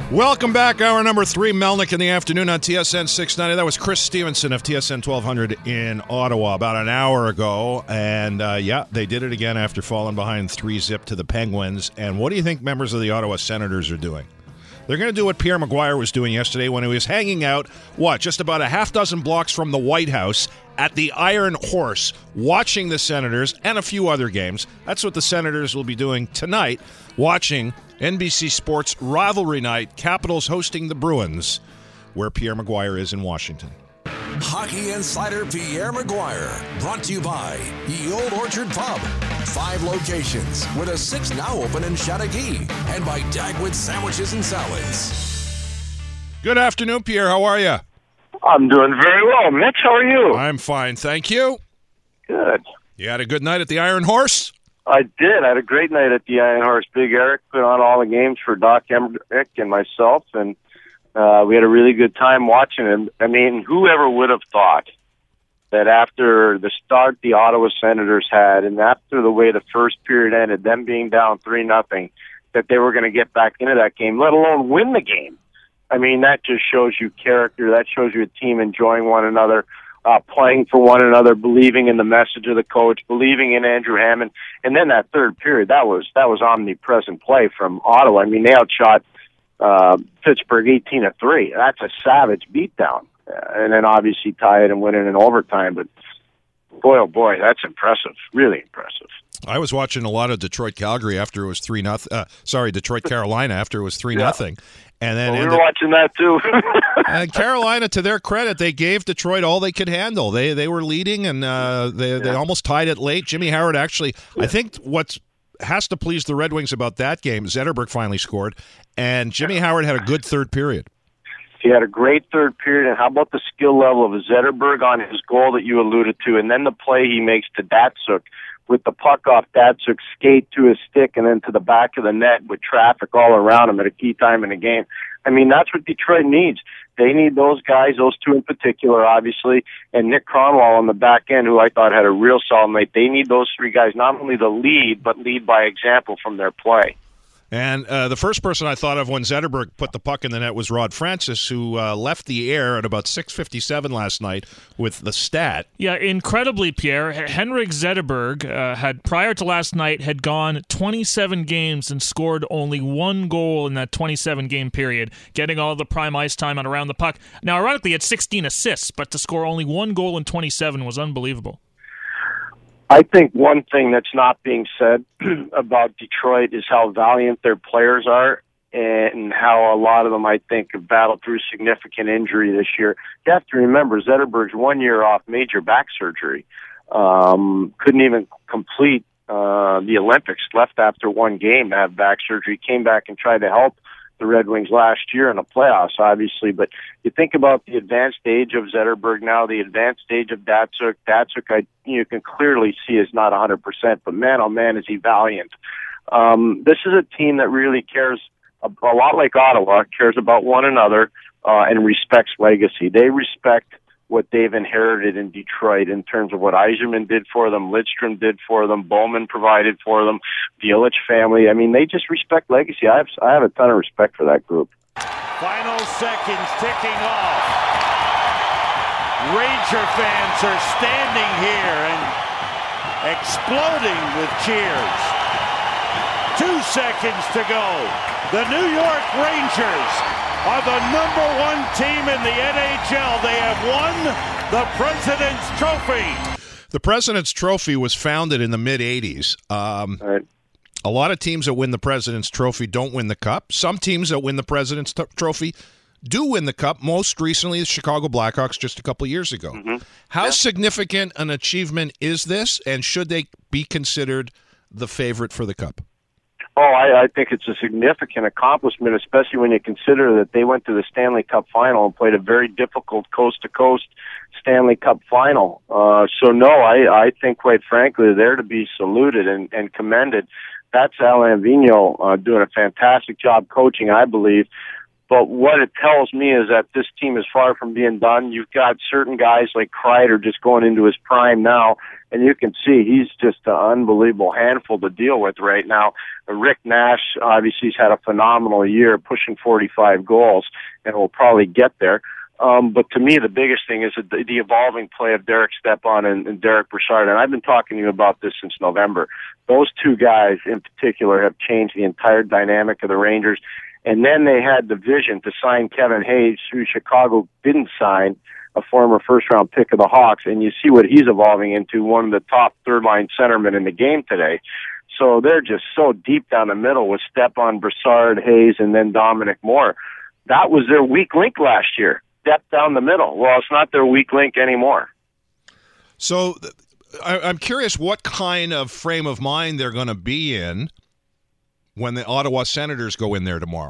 Welcome back. Hour number 3, Melnick in the afternoon on TSN 690. That was Chris Stevenson of TSN 1200 in Ottawa about an hour ago. And, they did it again after falling behind 3-0 to the Penguins. And what do you think members of the Ottawa Senators are doing? They're going to do what Pierre Maguire was doing yesterday when he was hanging out, just about a half dozen blocks from the White House at the Iron Horse, watching the Senators and a few other games. That's what the Senators will be doing tonight, watching NBC Sports Rivalry Night, Capitals hosting the Bruins, where Pierre Maguire is in Washington. Hockey Insider Pierre Maguire, brought to you by the Old Orchard Pub. 5 locations, with a 6th now open in Chateauguay, and by Dagwood Sandwiches and Salads. Good afternoon, Pierre. How are you? I'm doing very well. Mitch, how are you? I'm fine, thank you. Good. You had a good night at the Iron Horse? I did. I had a great night at the Iron Horse. Big Eric put on all the games for Doc Emmerich and myself, and we had a really good time watching him. I mean, whoever would have thought that after the start the Ottawa Senators had, and after the way the first period ended, them being down 3-0, that they were going to get back into that game, let alone win the game. I mean, that just shows you character. That shows you a team enjoying one another, playing for one another, believing in the message of the coach, believing in Andrew Hammond. And then that third period, that was omnipresent play from Ottawa. I mean, they outshot Pittsburgh 18-3. That's a savage beatdown. And then obviously tie it and win it in overtime. But boy, oh boy, that's impressive. Really impressive. I was watching a lot of Detroit-Calgary after it was 3-0. Detroit-Carolina after it was 3-0. And then we were watching that too. And Carolina, to their credit, they gave Detroit all they could handle. They were leading, and they almost tied it late. Jimmy Howard actually, I think what has to please the Red Wings about that game, Zetterberg finally scored, and Jimmy Howard had a good third period. He had a great third period, and how about the skill level of Zetterberg on his goal that you alluded to, and then the play he makes to Datsuk with the puck off Datsuk's skate to his stick and then to the back of the net with traffic all around him at a key time in the game. I mean, that's what Detroit needs. They need those guys, those two in particular, obviously, and Nick Cronwall on the back end, who I thought had a real solid night. They need those 3 guys not only to lead, but lead by example from their play. And the first person I thought of when Zetterberg put the puck in the net was Rod Francis, who left the air at about 6:57 last night with the stat. Yeah, incredibly, Pierre. Henrik Zetterberg had, prior to last night, had gone 27 games and scored only 1 goal in that 27-game period, getting all the prime ice time and around the puck. Now, ironically, he had 16 assists, but to score only 1 goal in 27 was unbelievable. I think one thing that's not being said about Detroit is how valiant their players are and how a lot of them, I think, have battled through significant injury this year. You have to remember, Zetterberg's 1 year off major back surgery. Couldn't even complete the Olympics, left after 1 game to have back surgery, came back and tried to help the Red Wings last year in the playoffs, obviously. But you think about the advanced age of Zetterberg now, the advanced age of Datsuk. Datsuk, you can clearly see is not 100%, but man, oh man, is he valiant. This is a team that really cares, a lot like Ottawa, cares about one another and respects legacy. They respect what they've inherited in Detroit in terms of what Yzerman did for them, Lidstrom did for them, Bowman provided for them, the Ilitch family. I mean, they just respect legacy. I have a ton of respect for that group. Final seconds ticking off. Ranger fans are standing here and exploding with cheers. 2 seconds to go. The New York Rangers are the #1 team in the NHL. They have won the President's Trophy. The President's Trophy was founded in the mid-'80s. Right. A lot of teams that win the President's Trophy don't win the Cup. Some teams that win the President's Trophy do win the Cup. Most recently, the Chicago Blackhawks just a couple of years ago. Mm-hmm. How significant an achievement is this, and should they be considered the favorite for the Cup? Oh, I think it's a significant accomplishment, especially when you consider that they went to the Stanley Cup final and played a very difficult coast-to-coast Stanley Cup final. So, no, I think, quite frankly, they're to be saluted and commended. That's Alain Vigneault doing a fantastic job coaching, I believe. But what it tells me is that this team is far from being done. You've got certain guys like Kreider just going into his prime now, and you can see he's just an unbelievable handful to deal with right now. Rick Nash, obviously, he's had a phenomenal year, pushing 45 goals, and will probably get there. But to me, the biggest thing is the evolving play of Derek Stepan and Derek Brassard. And I've been talking to you about this since November. Those two guys in particular have changed the entire dynamic of the Rangers. And then they had the vision to sign Kevin Hayes, who Chicago didn't sign, a former first-round pick of the Hawks. And you see what he's evolving into, one of the top third-line centermen in the game today. So they're just so deep down the middle with Stepan, Brassard, Hayes, and then Dominic Moore. That was their weak link last year. Depth down the middle. Well, it's not their weak link anymore. So I'm curious what kind of frame of mind they're going to be in when the Ottawa Senators go in there tomorrow.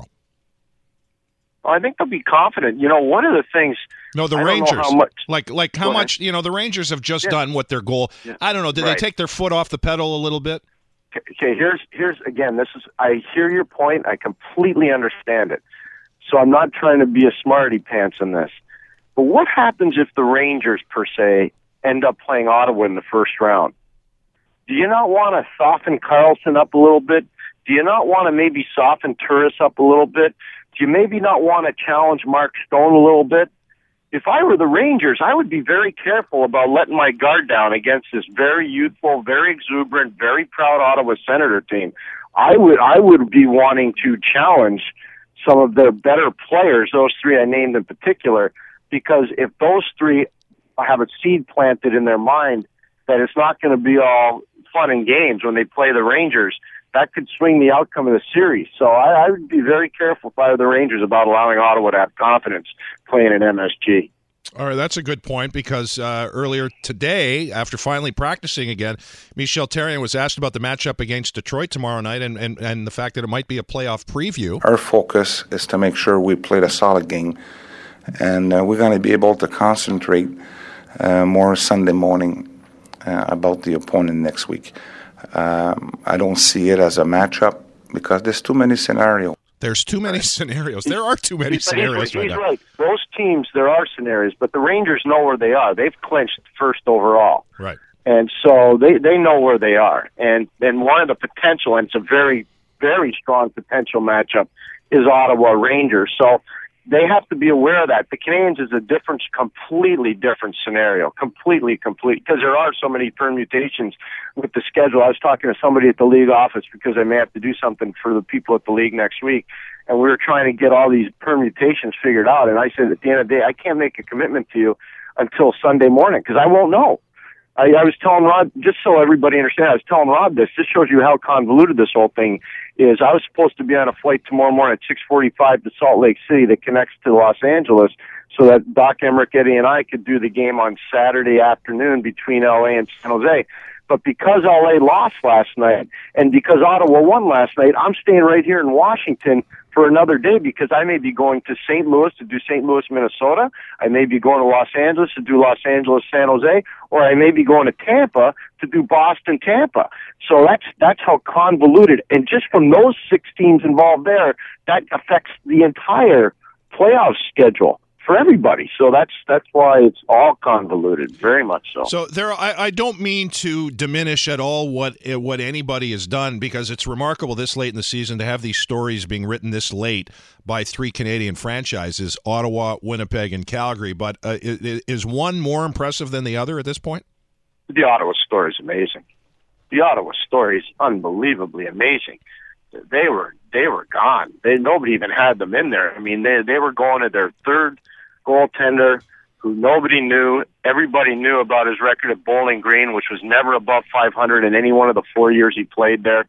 Well, I think they'll be confident. You know, one of the things... No, the Rangers. How much, how much, you know, the Rangers have just done what their goal... Yeah. I don't know, did they take their foot off the pedal a little bit? Okay, here's again, I hear your point. I completely understand it. So I'm not trying to be a smarty pants in this. But what happens if the Rangers, per se, end up playing Ottawa in the first round? Do you not want to soften Karlsson up a little bit? Do you not want to maybe soften Turris up a little bit? Do you maybe not want to challenge Mark Stone a little bit? If I were the Rangers, I would be very careful about letting my guard down against this very youthful, very exuberant, very proud Ottawa Senator team. I would be wanting to challenge some of their better players, those three I named in particular, because if those three have a seed planted in their mind that it's not going to be all fun and games when they play the Rangers, that could swing the outcome of the series. So I would be very careful if I were the Rangers about allowing Ottawa to have confidence playing at MSG. All right, that's a good point because earlier today, after finally practicing again, Michel Therrien was asked about the matchup against Detroit tomorrow night and the fact that it might be a playoff preview. Our focus is to make sure we played a solid game, and we're going to be able to concentrate more Sunday morning about the opponent next week. I don't see it as a matchup because there's too many scenarios. There's too many scenarios. There are too many scenarios right now. He's right. Those teams, there are scenarios, but the Rangers know where they are. They've clinched first overall. Right. And so they know where they are. And one of the potential, and it's a very, very strong potential matchup, is Ottawa Rangers. So they have to be aware of that. The Canadiens is a completely different scenario, because there are so many permutations with the schedule. I was talking to somebody at the league office because I may have to do something for the people at the league next week, and we were trying to get all these permutations figured out. And I said, at the end of the day, I can't make a commitment to you until Sunday morning because I won't know. I was telling Rod, just so everybody understands, I was telling Rod this shows you how convoluted this whole thing is. I was supposed to be on a flight tomorrow morning at 6:45 to Salt Lake City that connects to Los Angeles so that Doc Emmerich, Eddie, and I could do the game on Saturday afternoon between L.A. and San Jose. But because L.A. lost last night and because Ottawa won last night, I'm staying right here in Washington for another day because I may be going to St. Louis to do St. Louis, Minnesota. I may be going to Los Angeles to do Los Angeles, San Jose, or I may be going to Tampa to do Boston, Tampa. So that's how convoluted. And just from those 6 teams involved there, that affects the entire playoff schedule for everybody. So that's why it's all convoluted, very much so. So I don't mean to diminish at all what anybody has done because it's remarkable this late in the season to have these stories being written this late by 3 Canadian franchises, Ottawa, Winnipeg, and Calgary. But is one more impressive than the other at this point? The Ottawa story is amazing. The Ottawa story is unbelievably amazing. They were gone. Nobody even had them in there. I mean, they were going to their third goaltender who nobody knew. Everybody knew about his record at Bowling Green, which was never above 500 in any one of the 4 years he played there.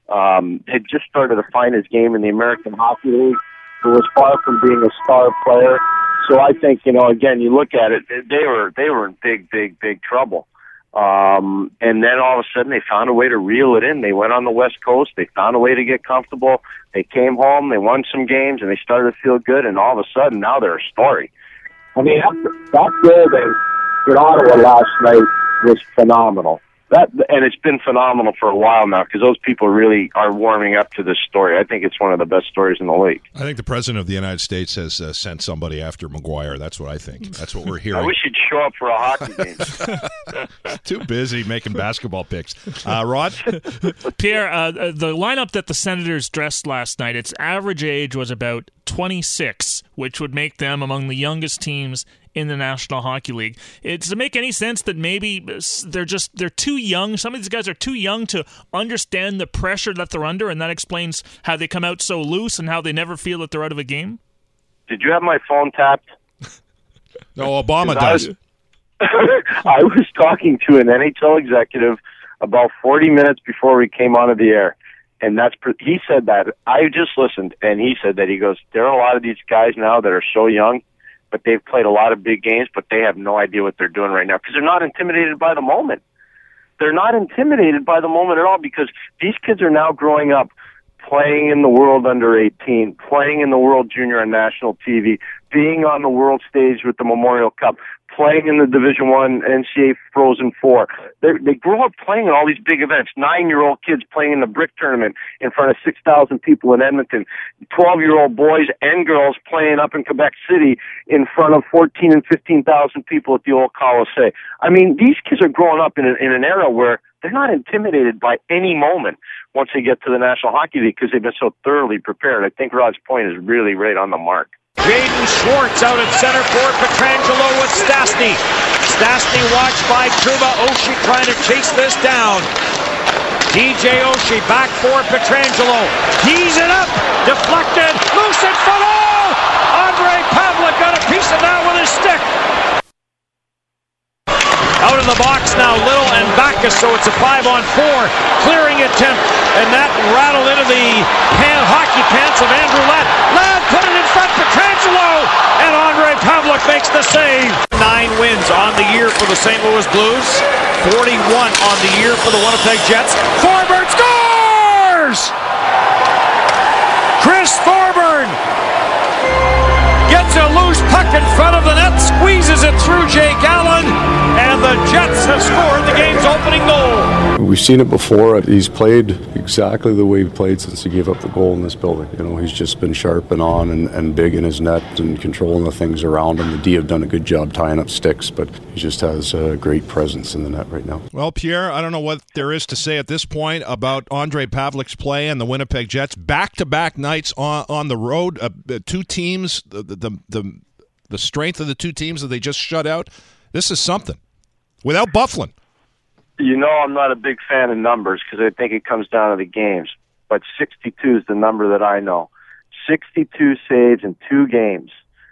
Had just started to find his game in the American Hockey League. He was far from being a star player. So I think, again, you look at it, they were in big trouble. And then all of a sudden they found a way to reel it in. They went on the West Coast. They found a way to get comfortable. They came home. They won some games, and they started to feel good. And all of a sudden, now they're a story. I mean, that goal in Ottawa last night was phenomenal. And it's been phenomenal for a while now because those people really are warming up to this story. I think it's one of the best stories in the league. I think the President of the United States has sent somebody after McGuire. That's what I think. That's what we're hearing. I wish he'd show up for a hockey game. Too busy making basketball picks. Rod? Pierre, the lineup that the Senators dressed last night, its average age was about 26, which would make them among the youngest teams in the National Hockey League. Does it make any sense that maybe they're too young? Some of these guys are too young to understand the pressure that they're under, and that explains how they come out so loose and how they never feel that they're out of a game? Did you have my phone tapped? No, Obama does. I was talking to an NHL executive about 40 minutes before we came onto the air, and he said that. I just listened, and he said that. He goes, there are a lot of these guys now that are so young, but they've played a lot of big games, but they have no idea what they're doing right now because they're not intimidated by the moment. They're not intimidated by the moment at all because these kids are now growing up playing in the World Under 18, playing in the World Junior on national TV, being on the world stage with the Memorial Cup, playing in the Division I NCAA Frozen Four. They grow up playing in all these big events. 9-year-old kids playing in the Brick Tournament in front of 6,000 people in Edmonton. 12-year-old boys and girls playing up in Quebec City in front of 14 and 15,000 people at the old Colisée. I mean, these kids are growing up in an era where they're not intimidated by any moment once they get to the National Hockey League because they've been so thoroughly prepared. I think Rod's point is really right on the mark. Jaden Schwartz out at center for Pietrangelo with Stastny. Stastny watched by Trouba. Oshie trying to chase this down. DJ Oshie back for Pietrangelo. He's it up. Deflected. Loose in front. Oh! Andre Pavlik got a piece of that with his stick. Out of the box now, Little and Backus, so it's a 5-on-4 clearing attempt, and that rattled into the hockey pants of Andrew Ladd. Ladd put it in front, Pietrangelo, and Andre Pavlik makes the save. 9 wins on the year for the St. Louis Blues, 41 on the year for the Winnipeg Jets. Thorburn scores! Chris Thorburn gets a loose puck in front of the net, squeezes it through Jake Allen, and the Jets have scored the game's opening goal. We've seen it before. He's played exactly the way he played since he gave up the goal in this building. You know, he's just been sharp and on and big in his net and controlling the things around him. The D have done a good job tying up sticks, but he just has a great presence in the net right now. Well, Pierre, I don't know what there is to say at this point about Andre Pavlik's play and the Winnipeg Jets. Back-to-back nights on the road, 2 teams, the strength of the 2 teams that they just shut out. This is something. Without Byfuglien. You know I'm not a big fan of numbers because I think it comes down to the games. But 62 is the number that I know. 62 saves in 2 games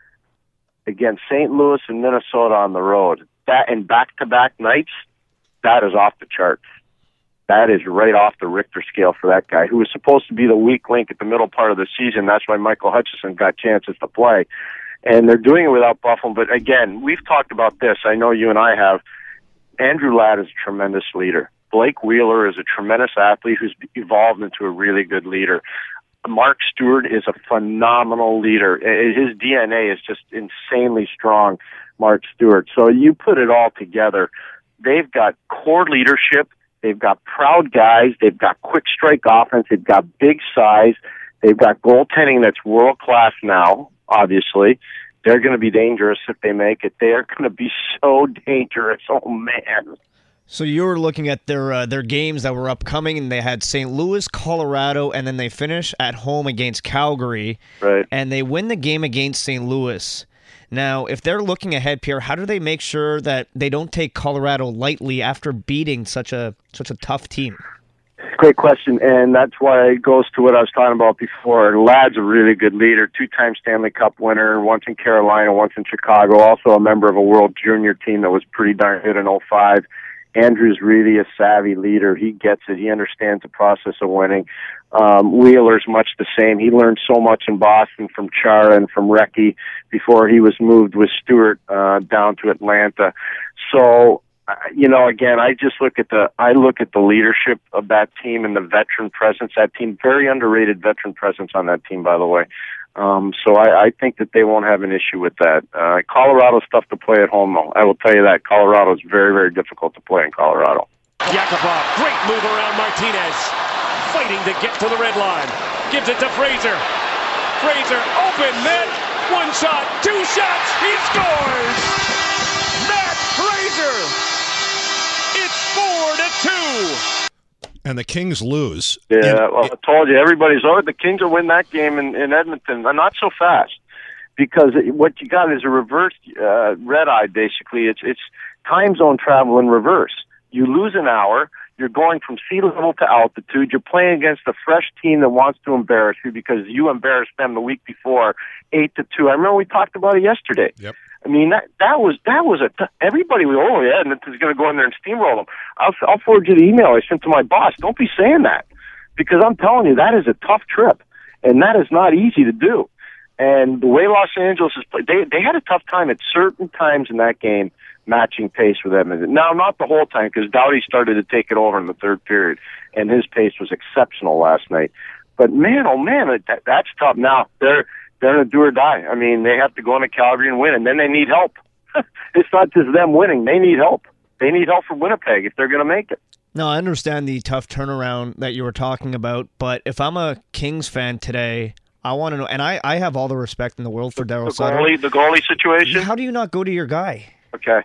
against St. Louis and Minnesota on the road. That in back-to-back nights, that is off the charts. That is right off the Richter scale for that guy, who was supposed to be the weak link at the middle part of the season. That's why Michael Hutchison got chances to play. And they're doing it without Byfuglien. But again, we've talked about this. I know you and I have. Andrew Ladd is a tremendous leader. Blake Wheeler is a tremendous athlete who's evolved into a really good leader. Mark Stewart is a phenomenal leader. His DNA is just insanely strong, Mark Stewart. So you put it all together. They've got core leadership. They've got proud guys. They've got quick strike offense. They've got big size. They've got goaltending that's world-class now, obviously. They're going to be dangerous if they make it. They are going to be so dangerous. Oh, man. So you were looking at their games that were upcoming, and they had St. Louis, Colorado, and then they finish at home against Calgary. Right. And they win the game against St. Louis. Now, if they're looking ahead, Pierre, how do they make sure that they don't take Colorado lightly after beating such a tough team? Great question, and that's why it goes to what I was talking about before. Ladd's a really good leader, 2-time Stanley Cup winner, once in Carolina, once in Chicago, also a member of a World Junior team that was pretty darn good in 2005. Andrew's really a savvy leader. He gets it. He understands the process of winning. Wheeler's much the same. He learned so much in Boston from Chara and from Recchi before he was moved with Stewart down to Atlanta. So, you know, again, I look at the leadership of that team and the veteran presence. That team, very underrated veteran presence on that team, by the way. So I think that they won't have an issue with that. Colorado's tough to play at home, though. I will tell you that. Colorado is very, very difficult to play in Colorado. Yakupov, great move around Martinez. Fighting to get to the red line. Gives it to Fraser. Fraser, open net. One shot, two shots. He scores! Matt Fraser! It's 4-2. And the Kings lose. Yeah, well, I told you, the Kings will win that game in Edmonton. Not so fast. Because what you got is a reverse red-eye, basically. It's time zone travel in reverse. You lose an hour. You're going from sea level to altitude. You're playing against a fresh team that wants to embarrass you because you embarrassed them the week before, 8-2. I remember we talked about it yesterday. Yep. I mean, that was everybody was, Edmonton's going to go in there and steamroll them. I'll forward you the email I sent to my boss. Don't be saying that, because I'm telling you, that is a tough trip, and that is not easy to do. And the way Los Angeles has played, they had a tough time at certain times in that game matching pace with Edmonton. Now, not the whole time, because Doughty started to take it over in the third period, and his pace was exceptional last night. But man, oh man, that's tough. Now they're in a do or die. I mean, they have to go into Calgary and win, and then they need help. It's not just them winning; they need help. They need help from Winnipeg if they're going to make it. No, I understand the tough turnaround that you were talking about, but if I'm a Kings fan today, I want to know, and I have all the respect in the world for Daryl Sutter. The goalie situation. How do you not go to your guy? Okay,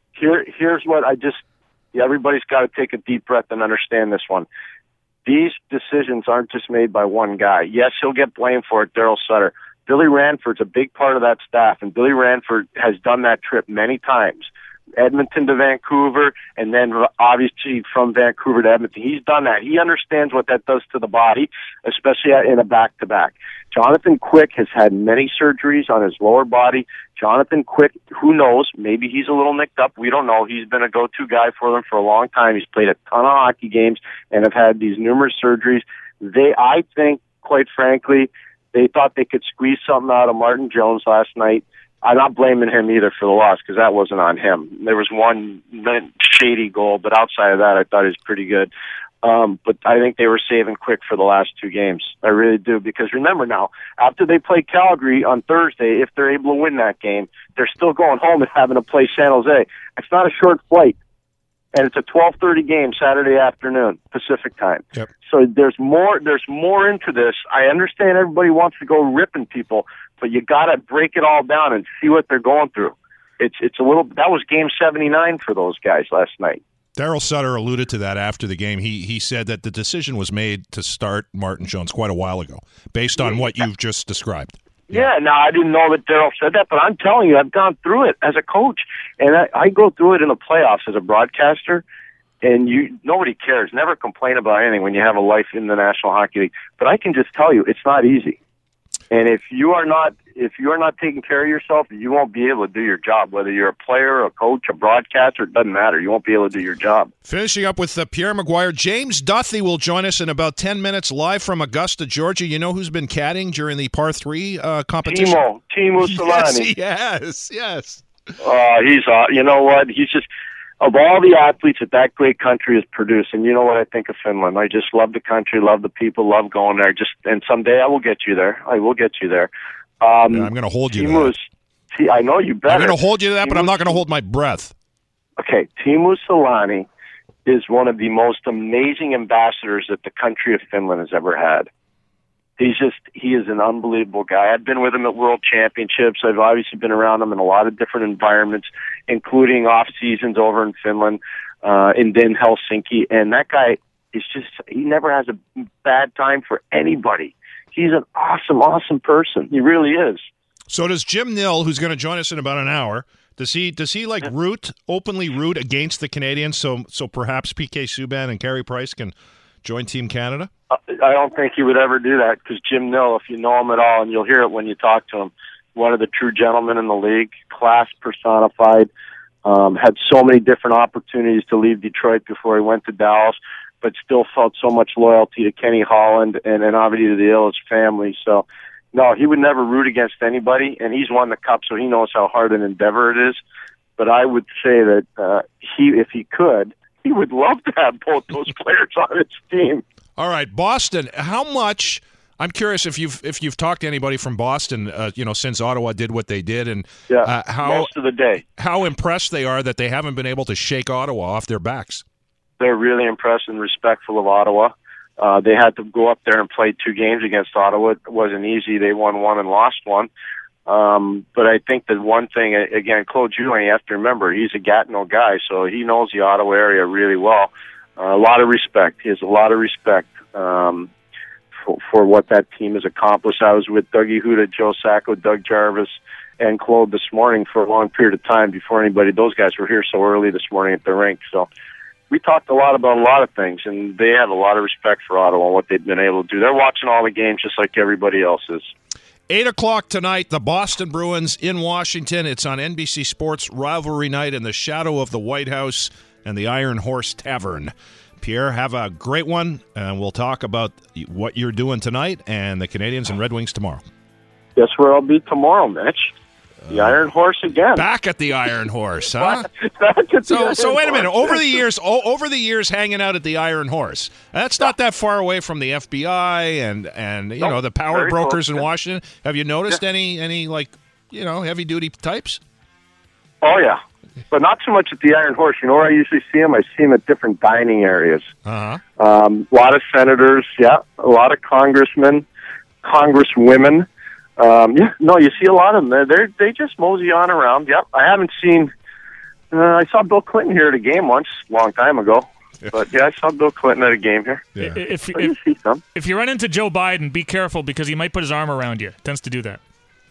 here's what everybody's got to take a deep breath and understand this one. These decisions aren't just made by one guy. Yes, he'll get blamed for it, Daryl Sutter. Billy Ranford's a big part of that staff, and Billy Ranford has done that trip many times. Edmonton to Vancouver, and then obviously from Vancouver to Edmonton. He's done that. He understands what that does to the body, especially in a back-to-back. Jonathan Quick has had many surgeries on his lower body. Jonathan Quick, who knows, maybe he's a little nicked up. We don't know. He's been a go-to guy for them for a long time. He's played a ton of hockey games and have had these numerous surgeries. I think, quite frankly, they thought they could squeeze something out of Martin Jones last night. I'm not blaming him either for the loss, because that wasn't on him. There was one shady goal, but outside of that, I thought he was pretty good. But I think they were saving Quick for the last two games. I really do, because remember now, after they play Calgary on Thursday, if they're able to win that game, they're still going home and having to play San Jose. It's not a short flight, and it's a 12:30 game Saturday afternoon, Pacific time. Yep. So there's more into this. I understand everybody wants to go ripping people, but you got to break it all down and see what they're going through. It's a little. That was game 79 for those guys last night. Daryl Sutter alluded to that after the game. He said that the decision was made to start Martin Jones quite a while ago, based on what you've just described. Yeah, now I didn't know that Daryl said that, but I'm telling you, I've gone through it as a coach, and I go through it in the playoffs as a broadcaster. And nobody cares. Never complain about anything when you have a life in the National Hockey League. But I can just tell you, it's not easy. And if you are not taking care of yourself, you won't be able to do your job. Whether you're a player, a coach, a broadcaster, it doesn't matter. You won't be able to do your job. Finishing up with Pierre McGuire, James Duthie will join us in about 10 minutes live from Augusta, Georgia. You know who's been caddying during the Par 3 competition? Teemu Selanne. Yes. He's you know what? He's just, of all the athletes that great country has produced, and you know what I think of Finland. I just love the country, love the people, love going there. And someday I will get you there. I will get you there. I'm going to hold you to that. I know you better. I'm going to hold you to that, but I'm not going to hold my breath. Okay, Teemu Selanne is one of the most amazing ambassadors that the country of Finland has ever had. He is an unbelievable guy. I've been with him at World Championships. I've obviously been around him in a lot of different environments, including off seasons over in Finland, in Helsinki. And that guy is he never has a bad time for anybody. He's an awesome, awesome person. He really is. So does Jim Nill, who's going to join us in about an hour, does he openly root against the Canadians so perhaps PK Subban and Carey Price can join Team Canada? I don't think he would ever do that, because Jim Nill, if you know him at all, and you'll hear it when you talk to him, one of the true gentlemen in the league, class personified, had so many different opportunities to leave Detroit before he went to Dallas, but still felt so much loyalty to Kenny Holland and obviously to the Ilitch family. So, no, he would never root against anybody, and he's won the Cup, so he knows how hard an endeavor it is. But I would say that if he could, he would love to have both those players on his team. All right, Boston. How much? I'm curious if you've talked to anybody from Boston, since Ottawa did what they did, and most of the day. How impressed they are that they haven't been able to shake Ottawa off their backs. they're really impressed and respectful of Ottawa. They had to go up there and play 2 games against Ottawa. It wasn't easy. They won 1 and lost 1. But I think that one thing, again, Claude Julien, you have to remember, he's a Gatineau guy, so he knows the Ottawa area really well. A lot of respect. He has a lot of respect for what that team has accomplished. I was with Dougie Huda, Joe Sacco, Doug Jarvis, and Claude this morning for a long period of time before those guys were here so early this morning at the rink. So we talked a lot about a lot of things, and they have a lot of respect for Ottawa and what they've been able to do. They're watching all the games just like everybody else is. 8 o'clock tonight, the Boston Bruins in Washington. It's on NBC Sports Rivalry Night in the shadow of the White House and the Iron Horse Tavern. Pierre, have a great one, and we'll talk about what you're doing tonight and the Canadians and Red Wings tomorrow. Guess where I'll be tomorrow, Mitch? The Iron Horse again. Back at the Iron Horse, huh? So wait a minute. Over the years, hanging out at the Iron Horse. That's not that far away from the FBI and the power brokers in Washington. Have you noticed any heavy duty types? Oh yeah, but not so much at the Iron Horse. You know where I usually see them? I see them at different dining areas. Uh-huh. A lot of senators, a lot of congressmen, congresswomen. You see a lot of them. They just mosey on around. Yep, I haven't seen. I saw Bill Clinton here at a game once, a long time ago. But I saw Bill Clinton at a game here. Yeah. If you run into Joe Biden, be careful because he might put his arm around you. Tends to do that.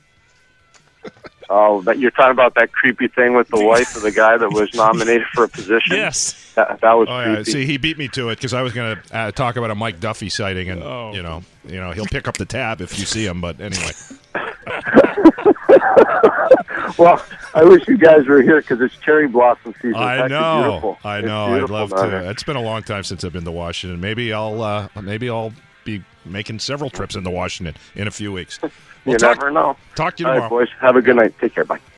Oh, that you're talking about that creepy thing with the wife of the guy that was nominated for a position? Yes. That was creepy. Yeah. See, he beat me to it because I was going to talk about a Mike Duffy sighting, and he'll pick up the tab if you see him. But anyway. Well, I wish you guys were here because it's cherry blossom season. I know. Beautiful. I know. I'd love to. It's been a long time since I've been to Washington. Maybe I'll be making several trips into Washington in a few weeks. You never know. Talk to you tomorrow. All right, boys. Have a good night. Take care. Bye.